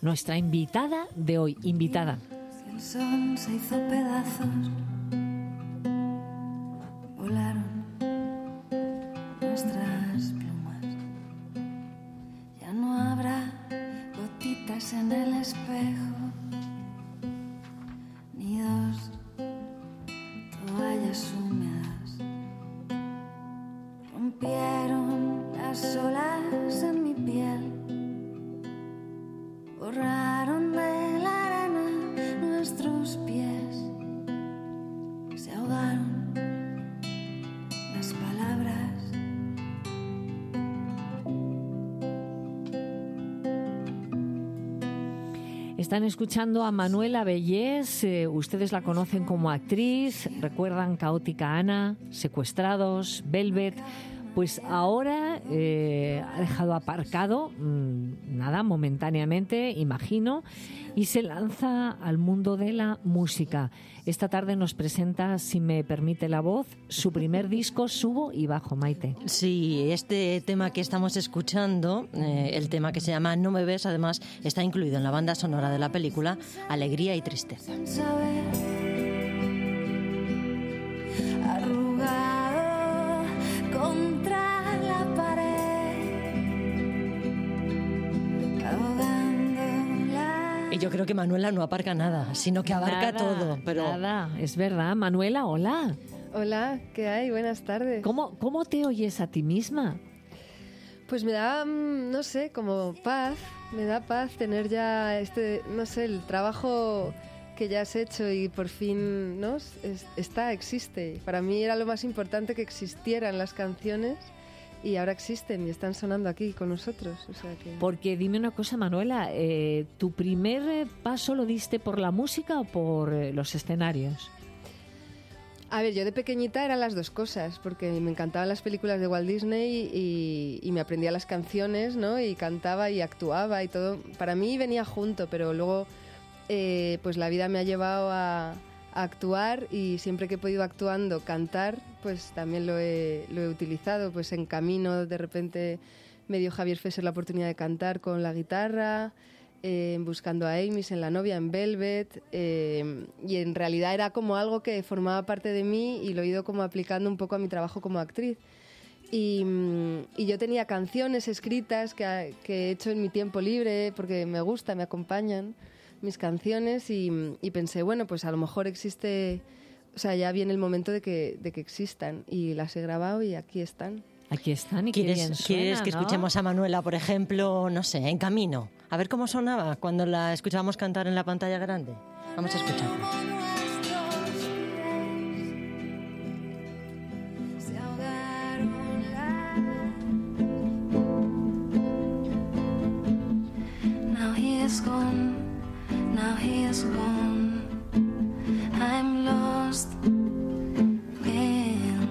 nuestra invitada de hoy. Invitada. Si el sol se hizo pedazos, volaron nuestras plumas. Ya no habrá gotitas en el espejo, ni dos toallas húmedas. Rompieron las olas en mi piel, borraron de la arena nuestros pies, se ahogaron las palabras. Están escuchando a Manuela Bellés, ustedes la conocen como actriz, recuerdan Caótica Ana, Secuestrados, Velvet. Pues ahora ha dejado aparcado, nada, momentáneamente, imagino, y se lanza al mundo de la música. Esta tarde nos presenta, si me permite la voz, su primer disco, Subo y Bajo, Maite. Sí, este tema que estamos escuchando, el tema que se llama No me ves, además está incluido en la banda sonora de la película Alegría y Tristeza. Arrugado contra la pared, ahogándola. Y yo creo que Manuela no aparca nada, sino que abarca todo. Pero Nada, es verdad. Manuela, hola. Hola, ¿qué hay? Buenas tardes. ¿Cómo te oyes a ti misma? Pues me da, no sé, como paz. Me da paz tener ya no sé, el trabajo que ya has hecho y por fin, ¿no? Existe. Para mí era lo más importante que existieran las canciones y ahora existen y están sonando aquí con nosotros. O sea que... Porque dime una cosa, Manuela, ¿tu primer paso lo diste por la música o por los escenarios? A ver, yo de pequeñita eran las dos cosas, porque me encantaban las películas de Walt Disney y me aprendía las canciones, ¿no? Y cantaba y actuaba y todo. Para mí venía junto, pero luego pues la vida me ha llevado a actuar y siempre que he podido actuando, cantar, pues también lo he utilizado. Pues en Camino, de repente me dio Javier Fesser la oportunidad de cantar con la guitarra, Buscando a Amy, en La novia, en Velvet, y en realidad era como algo que formaba parte de mí y lo he ido como aplicando un poco a mi trabajo como actriz. Y yo tenía canciones escritas que he hecho en mi tiempo libre porque me gusta, me acompañan mis canciones y pensé, bueno, pues a lo mejor existe, o sea, ya viene el momento de que existan y las he grabado y aquí están. Aquí están y qué bien suena, ¿Quieres que escuchemos a Manuela, por ejemplo, no sé, en Camino? A ver cómo sonaba cuando la escuchábamos cantar en la pantalla grande. Vamos a escucharla. Now he is gone, now he is gone, I'm lost again.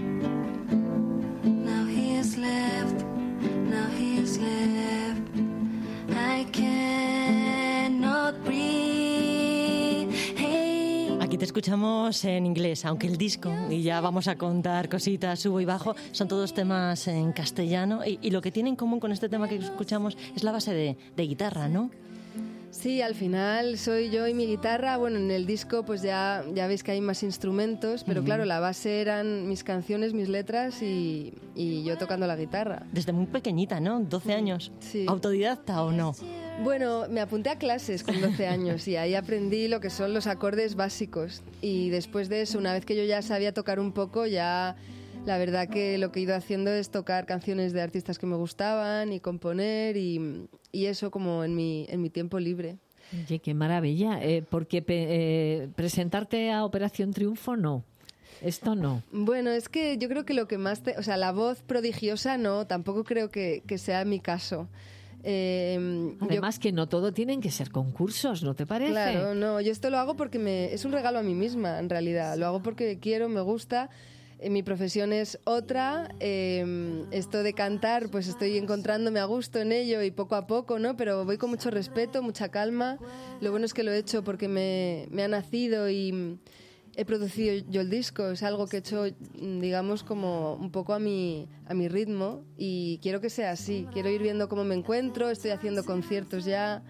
Now he is left, now he is left, I cannot breathe. Hey. Aquí te escuchamos en inglés, aunque el disco, y ya vamos a contar cositas, Subo y Bajo, son todos temas en castellano y lo que tiene en común con este tema que escuchamos es la base de guitarra, ¿no? Sí, al final soy yo y mi guitarra. Bueno, en el disco pues ya veis que hay más instrumentos, pero claro, la base eran mis canciones, mis letras y yo tocando la guitarra. Desde muy pequeñita, ¿no? 12 años. Sí. ¿Autodidacta o no? Bueno, me apunté a clases con 12 años y ahí aprendí lo que son los acordes básicos. Y después de eso, una vez que yo ya sabía tocar un poco, ya la verdad que lo que he ido haciendo es tocar canciones de artistas que me gustaban y componer y eso como en mi tiempo libre. Oye, qué maravilla. Porque presentarte a Operación Triunfo, no. Esto no. Bueno, es que yo creo que lo que más... o sea, la voz prodigiosa no, tampoco creo que sea mi caso. Además que no todo tienen que ser concursos, ¿no te parece? Claro, no, yo esto lo hago porque es un regalo a mí misma, en realidad. Lo hago porque quiero, me gusta. Mi profesión es otra. Esto de cantar, pues estoy encontrándome a gusto en ello y poco a poco, ¿no? Pero voy con mucho respeto, mucha calma. Lo bueno es que lo he hecho porque me ha nacido y he producido yo el disco. Es algo que he hecho, digamos, como un poco a mi ritmo y quiero que sea así. Quiero ir viendo cómo me encuentro. Estoy haciendo conciertos ya.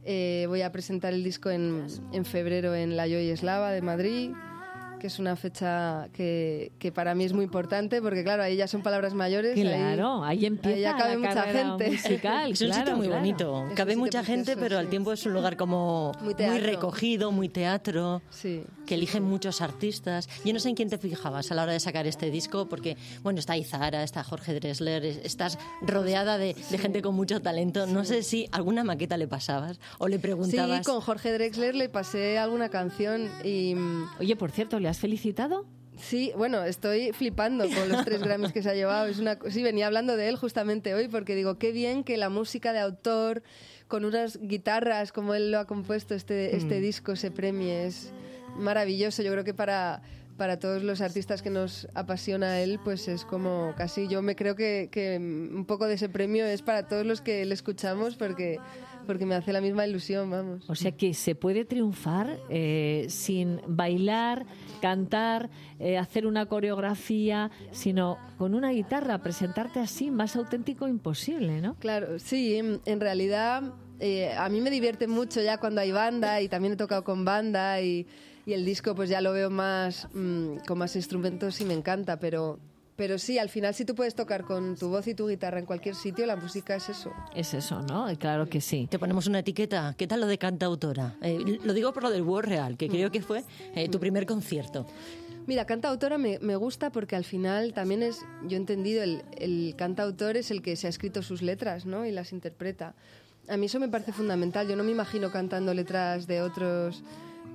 Voy a presentar el disco en febrero en la Joy Eslava de Madrid, que es una fecha que para mí es muy importante, porque claro, ahí ya son palabras mayores. Claro, ahí empieza ya cabe la mucha carrera gente. musical. Es un sitio muy bonito. Es Cabe un mucha sitio gente, precioso, pero al sí. tiempo es un lugar como Muy muy teatro. recogido, muy teatro, Sí. que eligen muchos artistas. Yo no sé en quién te fijabas a la hora de sacar este disco, porque, bueno, está Izara, está Jorge Drexler, estás rodeada de gente con mucho talento. No sé si alguna maqueta le pasabas o le preguntabas. Sí, con Jorge Drexler le pasé alguna canción y... Oye, por cierto, ¿le has felicitado? Sí, bueno, estoy flipando con los 3 Grammys que se ha llevado. Sí, venía hablando de él justamente hoy porque digo, qué bien que la música de autor, con unas guitarras como él lo ha compuesto este disco, se premie. Es maravilloso. Yo creo que para todos los artistas que nos apasiona él, pues es como casi, yo me creo que un poco de ese premio es para todos los que le escuchamos porque me hace la misma ilusión, vamos. O sea que se puede triunfar sin bailar, cantar, hacer una coreografía, sino con una guitarra, presentarte así, más auténtico imposible, ¿no? Claro, sí, en realidad a mí me divierte mucho ya cuando hay banda y también he tocado con banda y el disco pues ya lo veo más con más instrumentos y me encanta, pero sí, al final si tú puedes tocar con tu voz y tu guitarra en cualquier sitio, la música es eso. Es eso, ¿no? Claro que sí. Te ponemos una etiqueta. ¿Qué tal lo de cantautora? Lo digo por lo del World Real, que creo que fue tu primer concierto. Mira, cantautora me gusta porque al final también yo he entendido, el cantautor es el que se ha escrito sus letras, ¿no? Y las interpreta. A mí eso me parece fundamental. Yo no me imagino cantando letras de otros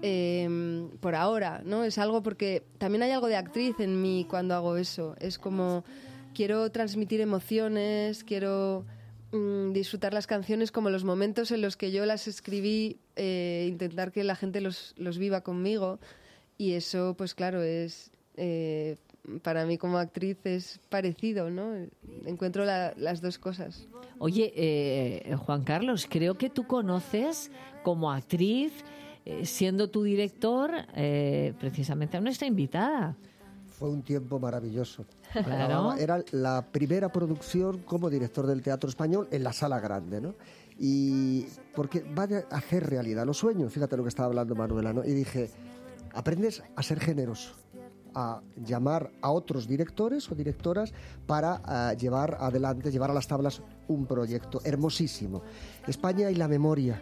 por ahora, ¿no? Es algo porque también hay algo de actriz en mí cuando hago eso. Es como quiero transmitir emociones, quiero disfrutar las canciones como los momentos en los que yo las escribí, intentar que la gente los viva conmigo. Y eso, pues claro, es para mí como actriz es parecido, ¿no? Encuentro las dos cosas. Oye, Juan Carlos, creo que tú conoces como actriz, siendo tu director, precisamente a nuestra invitada. Fue un tiempo maravilloso. Claro. Era la primera producción como director del Teatro Español en la Sala Grande, ¿no? Y porque va a hacer realidad los sueños, fíjate lo que estaba hablando Manuela, ¿no? Y dije, aprendes a ser generoso, a llamar a otros directores o directoras para llevar adelante, llevar a las tablas un proyecto hermosísimo. España y la memoria.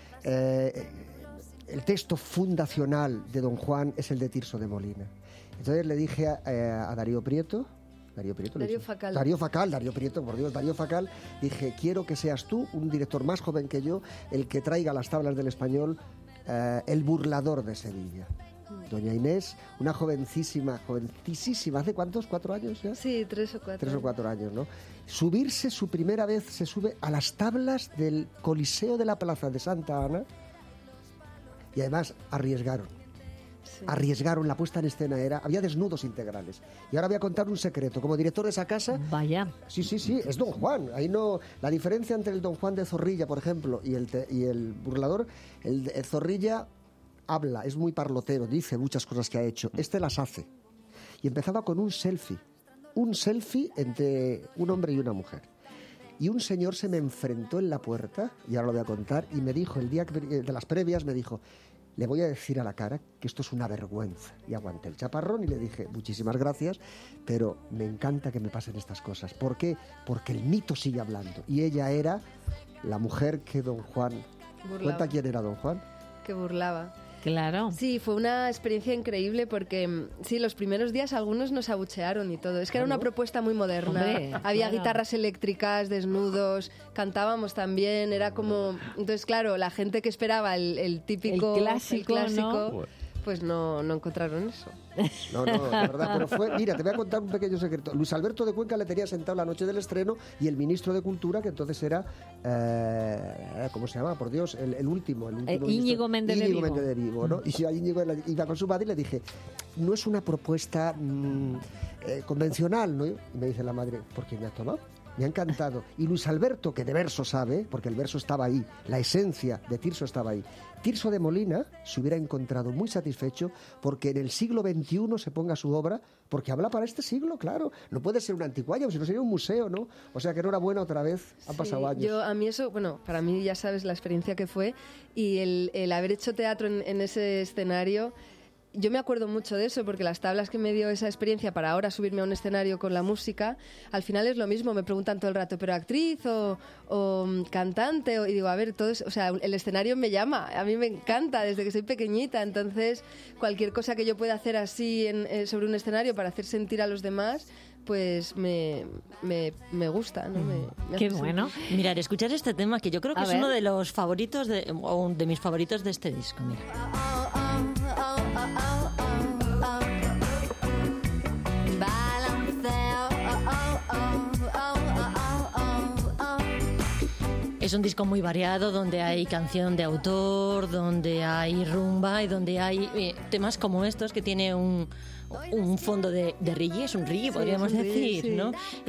El texto fundacional de Don Juan es el de Tirso de Molina. Entonces le dije a Darío Prieto, Darío Prieto, por Dios, Darío Facal, dije, quiero que seas tú, un director más joven que yo, el que traiga a las tablas del español El burlador de Sevilla. Doña Inés, una jovencísima, ¿hace cuántos? ¿4 años ya? Sí, 3 o 4. 3 o 4 años, ¿no? Subirse, su primera vez se sube a las tablas del Coliseo de la Plaza de Santa Ana y además arriesgaron. Sí. Arriesgaron, la puesta en escena había desnudos integrales. Y ahora voy a contar un secreto. Como director de esa casa... Vaya. Sí, es Don Juan. Ahí no... La diferencia entre el Don Juan de Zorrilla, por ejemplo, y el burlador, el Zorrilla habla, es muy parlotero, dice muchas cosas que ha hecho. Este las hace. Y empezaba con un selfie entre un hombre y una mujer. Y un señor se me enfrentó en la puerta, y ahora lo voy a contar, y me dijo, el día de las previas, me dijo, le voy a decir a la cara que esto es una vergüenza. Y aguanté el chaparrón y le dije, muchísimas gracias, pero me encanta que me pasen estas cosas. ¿Por qué? Porque el mito sigue hablando. Y ella era la mujer que Don Juan... Burlaba. ¿Cuenta quién era Don Juan? Que burlaba. Claro. Sí, fue una experiencia increíble porque sí, los primeros días algunos nos abuchearon y todo. Es que era una propuesta muy moderna. Hombre, había claro. guitarras eléctricas, desnudos, cantábamos también, era como... Entonces, claro, la gente que esperaba el típico... El clásico, ¿no? Pues no encontraron eso. No, de verdad, pero fue... Mira, te voy a contar un pequeño secreto. Luis Alberto de Cuenca le tenía sentado la noche del estreno y el ministro de Cultura, que entonces era... ¿cómo se llama? Por Dios, el último Íñigo Méndez de Vigo, ¿no? Y yo a Íñigo iba con su madre y le dije, no es una propuesta convencional, ¿no? Y me dice la madre, ¿por qué me has tomado? Me ha encantado. Y Luis Alberto, que de verso sabe, porque el verso estaba ahí, la esencia de Tirso estaba ahí. Tirso de Molina se hubiera encontrado muy satisfecho porque en el siglo XXI se ponga su obra, porque habla para este siglo, claro. No puede ser un anticuario, si no sería un museo, ¿no? O sea que enhorabuena otra vez, han pasado años. A mí eso, bueno, para mí ya sabes la experiencia que fue y el haber hecho teatro en ese escenario. Yo me acuerdo mucho de eso porque las tablas que me dio esa experiencia para ahora subirme a un escenario con la música, al final es lo mismo, me preguntan todo el rato, ¿pero actriz o cantante? Y digo, a ver, todo eso, o sea, el escenario me llama, a mí me encanta desde que soy pequeñita, entonces cualquier cosa que yo pueda hacer así sobre un escenario para hacer sentir a los demás, pues me gusta, ¿no? Qué bueno. Mirad, escuchar este tema que yo creo que es uno de los favoritos, o de mis favoritos de este disco, mira. Es un disco muy variado, donde hay canción de autor, donde hay rumba y donde hay temas como estos que tiene un fondo de reggae, es un reggae, podríamos decir, sí. ¿No?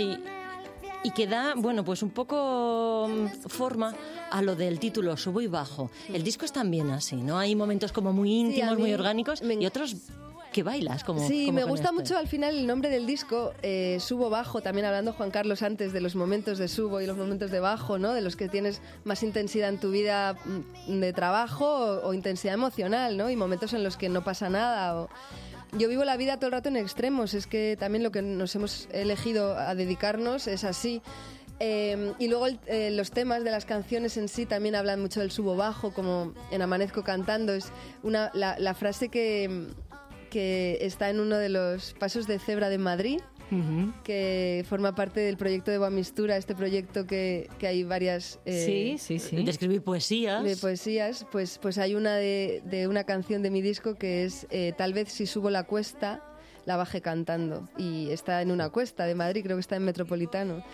Y que da, bueno, pues un poco forma a lo del título, Subo y Bajo. El disco es también así, ¿no? Hay momentos como muy íntimos, muy orgánicos y otros que bailas como sí, como me gusta mucho al final el nombre del disco, Subo Bajo, también hablando Juan Carlos antes de los momentos de subo y los momentos de bajo, ¿no? De los que tienes más intensidad en tu vida de trabajo o intensidad emocional, ¿no? Y momentos en los que no pasa nada. Yo vivo la vida todo el rato en extremos, es que también lo que nos hemos elegido a dedicarnos es así. Y luego los temas de las canciones en sí también hablan mucho del subo bajo, como en Amanezco Cantando, es la frase que está en uno de los pasos de cebra de Madrid, que forma parte del proyecto de Boamistura, este proyecto que hay varias... de escribir poesías. De poesías, pues hay una de una canción de mi disco que es Tal vez si subo la cuesta, la baje cantando. Y está en una cuesta de Madrid, creo que está en Metropolitano.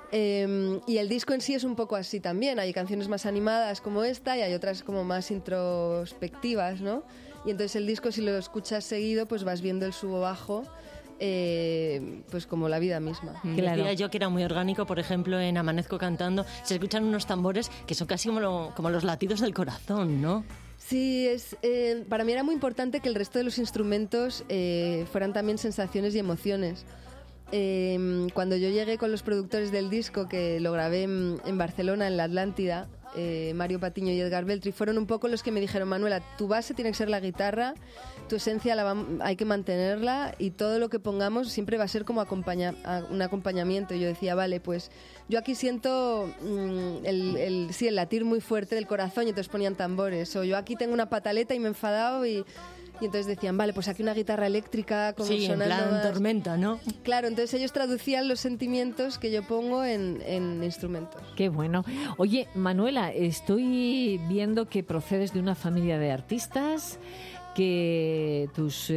Y el disco en sí es un poco así también. Hay canciones más animadas como esta y hay otras como más introspectivas, ¿no? Y entonces el disco, si lo escuchas seguido, pues vas viendo el subo-bajo, pues como la vida misma. Claro. Decía yo que era muy orgánico, por ejemplo, en Amanezco Cantando, se escuchan unos tambores que son casi como los latidos del corazón, ¿no? Sí, para mí era muy importante que el resto de los instrumentos fueran también sensaciones y emociones. Cuando yo llegué con los productores del disco, que lo grabé en Barcelona, en la Atlántida, Mario Patiño y Edgar Beltri, fueron un poco los que me dijeron: Manuela, tu base tiene que ser la guitarra, tu esencia hay que mantenerla y todo lo que pongamos siempre va a ser como un acompañamiento. Y yo decía, vale, pues yo aquí siento el latir muy fuerte del corazón, y entonces ponían tambores, o yo aquí tengo una pataleta y me he enfadado y entonces decían, vale, pues aquí una guitarra eléctrica como sonando en plan más. Tormenta, ¿no? Claro, entonces ellos traducían los sentimientos que yo pongo en instrumentos. Qué bueno. Oye, Manuela, estoy viendo que procedes de una familia de artistas, que tus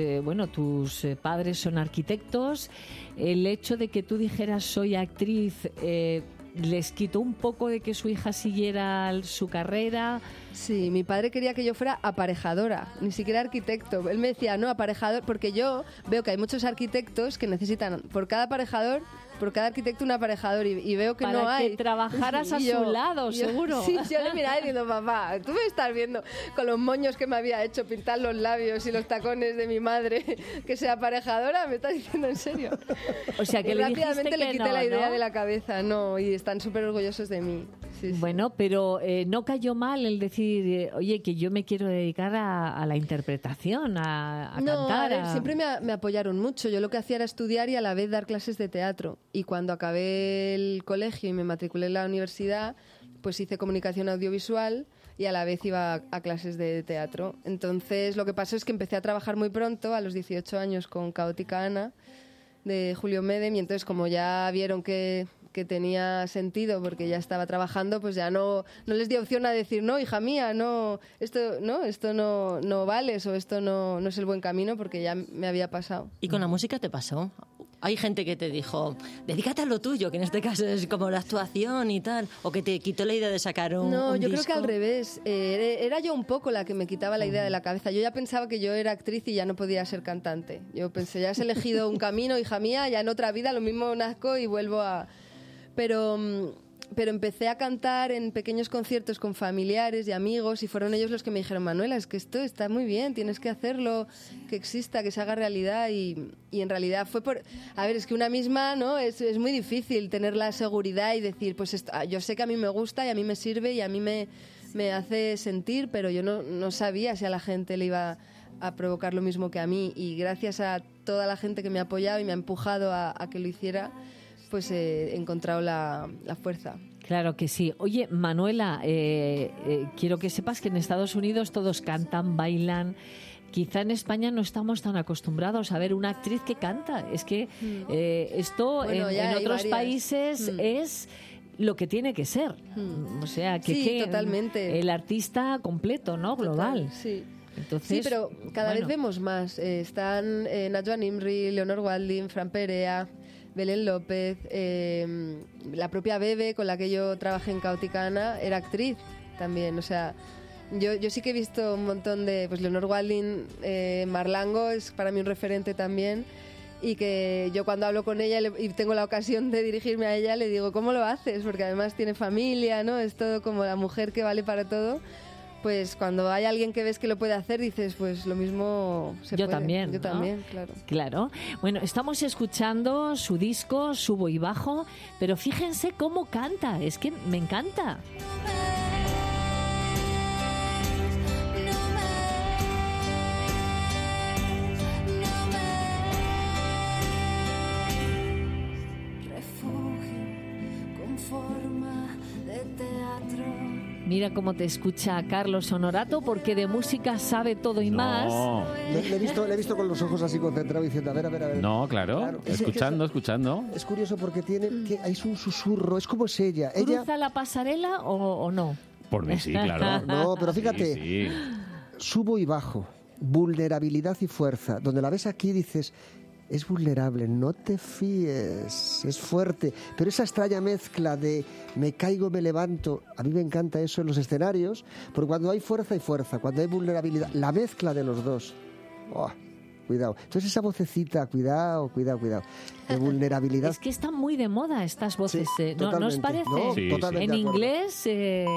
padres son arquitectos. El hecho de que tú dijeras soy actriz les quitó un poco de que su hija siguiera su carrera. Sí, mi padre quería que yo fuera aparejadora, ni siquiera arquitecto. Él me decía, no, aparejador, porque yo veo que hay muchos arquitectos que necesitan por cada arquitecto un aparejador, y veo que para no hay. Para que trabajaras a su lado, seguro. Sí, yo le miraba diciendo, papá, tú me estás viendo con los moños que me había hecho, pintar los labios y los tacones de mi madre, que sea aparejadora, ¿me estás diciendo en serio? O sea, que y le rápidamente le quité la idea ¿no? de la cabeza, no, y están súper orgullosos de mí. Sí, sí. Bueno, pero no cayó mal el decir, oye, que yo me quiero dedicar a la interpretación, a cantar. A ver, siempre me apoyaron mucho. Yo lo que hacía era estudiar y a la vez dar clases de teatro. Y cuando acabé el colegio y me matriculé en la universidad, pues hice comunicación audiovisual y a la vez iba a clases de teatro. Entonces lo que pasó es que empecé a trabajar muy pronto, a los 18 años, con Caótica Ana, de Julio Medem, y entonces como ya vieron que tenía sentido porque ya estaba trabajando, pues ya no les di opción a decir, no, hija mía, esto no vales, o esto no es el buen camino, porque ya me había pasado. ¿Y con la música te pasó? Hay gente que te dijo, dedícate a lo tuyo, que en este caso es como la actuación y tal, o que te quitó la idea de sacar un yo disco. creo que al revés. Era yo un poco la que me quitaba la idea de la cabeza. Yo ya pensaba que yo era actriz y ya no podía ser cantante. Yo pensé, ya has elegido un camino, hija mía, ya en otra vida lo mismo nazco y vuelvo a... pero empecé a cantar en pequeños conciertos con familiares y amigos y fueron ellos los que me dijeron, Manuela, es que esto está muy bien, tienes que hacerlo, que exista, que se haga realidad y en realidad fue por... A ver, es que una misma, ¿no? Es muy difícil tener la seguridad y decir, pues esto, yo sé que a mí me gusta y a mí me sirve y a mí me hace sentir, pero yo no sabía si a la gente le iba a provocar lo mismo que a mí y gracias a toda la gente que me ha apoyado y me ha empujado a que lo hiciera, pues he encontrado la fuerza. Claro que sí. Oye, Manuela, quiero que sepas que en Estados Unidos todos cantan, bailan. Quizá en España no estamos tan acostumbrados a ver una actriz que canta. Es que esto bueno, en otros países es lo que tiene que ser. O sea, que totalmente. El artista completo, ¿no? Global. Total, sí. Entonces, sí, pero cada vez vemos más. Están Najwa Nimri, Leonor Walding, Fran Perea, Belén López, la propia Bebe, con la que yo trabajé en Caótica Ana, era actriz también. O sea, yo sí que he visto un montón de... Pues Leonor Walding, Marlango es para mí un referente también. Y que yo cuando hablo con ella y tengo la ocasión de dirigirme a ella, le digo, ¿cómo lo haces? Porque además tiene familia, ¿no? Es todo como la mujer que vale para todo. Pues cuando hay alguien que ves que lo puede hacer, dices, pues lo mismo se puede. También, yo ¿no? también, claro. Claro. Bueno, estamos escuchando su disco, Subo y Bajo, pero fíjense cómo canta, es que me encanta. Mira cómo te escucha Carlos Honorato, porque de música sabe todo y más. Le he visto con los ojos así concentrado diciendo, a ver. No, claro. Escuchando. Es curioso porque es un susurro, es como es ella. ¿Cruza la pasarela o no? Por mí sí, claro. No, pero fíjate, sí. Subo y bajo, vulnerabilidad y fuerza. Donde la ves aquí dices... Es vulnerable, no te fíes, es fuerte, pero esa extraña mezcla de me caigo, me levanto, a mí me encanta eso en los escenarios, porque cuando hay fuerza, cuando hay vulnerabilidad, la mezcla de los dos, cuidado. Entonces esa vocecita, cuidado, de vulnerabilidad. Es que están muy de moda estas voces, sí, ¿no os parece? No, sí, en inglés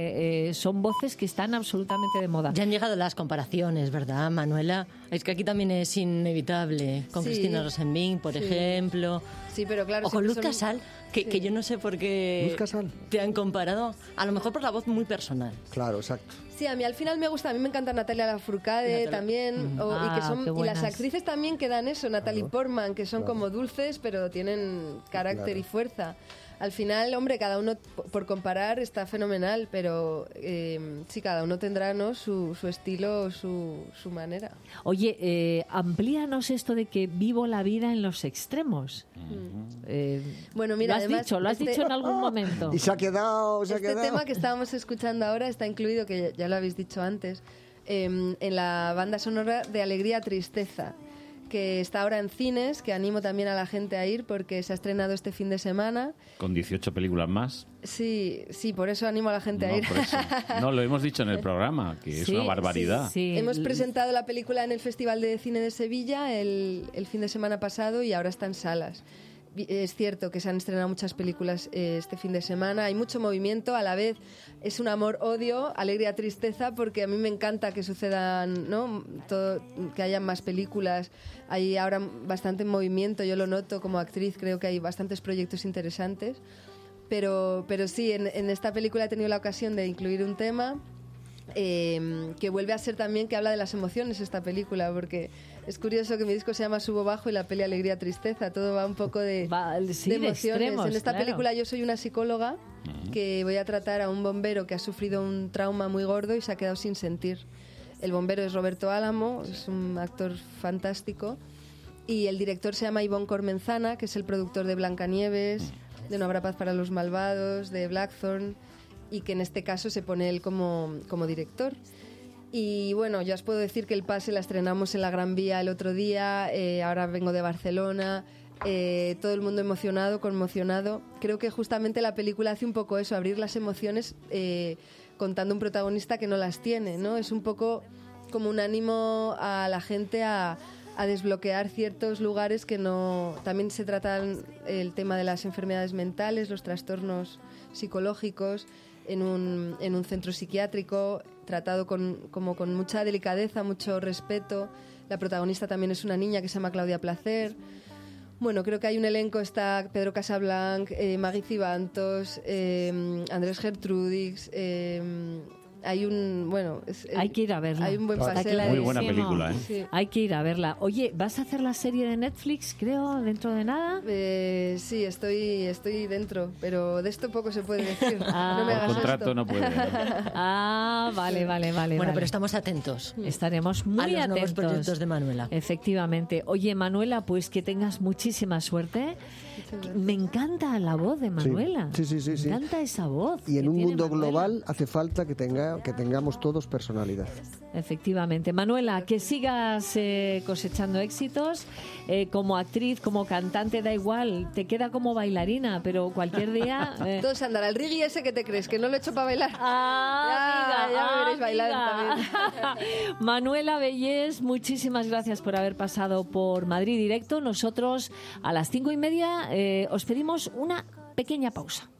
son voces que están absolutamente de moda. Ya han llegado las comparaciones, ¿verdad, Manuela? Es que aquí también es inevitable, con Cristina Rosenbing, por ejemplo. Sí, pero claro... O con Luz Casal, que yo no sé por qué Luz Casal te han comparado. A lo mejor por la voz muy personal. Claro, exacto. Sí, a mí al final me gusta. A mí me encanta Natalia Lafourcade también. Y las actrices también que dan eso. Natalie Portman, que son como dulces, pero tienen carácter y fuerza. Al final, hombre, cada uno, por comparar, está fenomenal, pero sí, cada uno tendrá, ¿no?, su estilo, su manera. Oye, amplíanos esto de que vivo la vida en los extremos. Bueno, mira, lo has dicho en algún momento. Y se ha quedado. Este tema que estábamos escuchando ahora está incluido, que ya lo habéis dicho antes, en la banda sonora de Alegría Tristeza, que está ahora en cines, que animo también a la gente a ir porque se ha estrenado este fin de semana. Con 18 películas más. Sí, por eso animo a la gente a ir. Por eso. No, lo hemos dicho en el programa, que es una barbaridad. Sí. Hemos presentado la película en el Festival de Cine de Sevilla el fin de semana pasado y ahora está en salas. Es cierto que se han estrenado muchas películas este fin de semana, hay mucho movimiento, a la vez es un amor-odio, alegría-tristeza, porque a mí me encanta que sucedan, ¿no?, que haya más películas, hay ahora bastante movimiento, yo lo noto como actriz, creo que hay bastantes proyectos interesantes, pero sí, en esta película he tenido la ocasión de incluir un tema que vuelve a ser también, que habla de las emociones esta película, porque es curioso que mi disco se llama Subo Bajo y la peli Alegría Tristeza, todo va un poco de emociones. Extremos, en esta película yo soy una psicóloga que voy a tratar a un bombero que ha sufrido un trauma muy gordo y se ha quedado sin sentir. El bombero es Roberto Álamo, es un actor fantástico, y el director se llama Ivonne Cormenzana, que es el productor de Blancanieves, de No habrá paz para los malvados, de Blackthorn, y que en este caso se pone él como director. Y bueno, ya os puedo decir que El Pase la estrenamos en la Gran Vía el otro día, ahora vengo de Barcelona, todo el mundo emocionado, conmocionado. Creo que justamente la película hace un poco eso, abrir las emociones contando un protagonista que no las tiene, ¿no? Es un poco como un ánimo a la gente a desbloquear ciertos lugares que no... También se trata el tema de las enfermedades mentales, los trastornos psicológicos en un centro psiquiátrico, tratado con mucha delicadeza, mucho respeto. La protagonista también es una niña que se llama Claudia Placer. Bueno, creo que hay un elenco, está Pedro Casablanc, Maggie Cibantos, Andrés Gertrudis... hay que ir a verla. Hay un buen paseo. Muy buena película, ¿eh? Sí. Hay que ir a verla. Oye, ¿vas a hacer la serie de Netflix, creo, dentro de nada? Sí, estoy dentro, pero de esto poco se puede decir. No me hagas por contrato esto. no puede. Vale. Bueno, pero estamos atentos. Estaremos muy a los atentos. nuevos proyectos de Manuela. Efectivamente. Oye, Manuela, pues que tengas muchísima suerte. Me encanta la voz de Manuela. Sí. Me encanta esa voz. Y en un mundo Manuela. global hace falta que tengamos todos personalidad. Efectivamente. Manuela, que sigas cosechando éxitos como actriz, como cantante, da igual, te queda como bailarina, pero cualquier día... Todo se andará. El reggae ese que te crees, que no lo he hecho para bailar. Ya me veréis bailar también. Manuela Bellés, muchísimas gracias por haber pasado por Madrid Directo. Nosotros a las 5:30 os pedimos una pequeña pausa.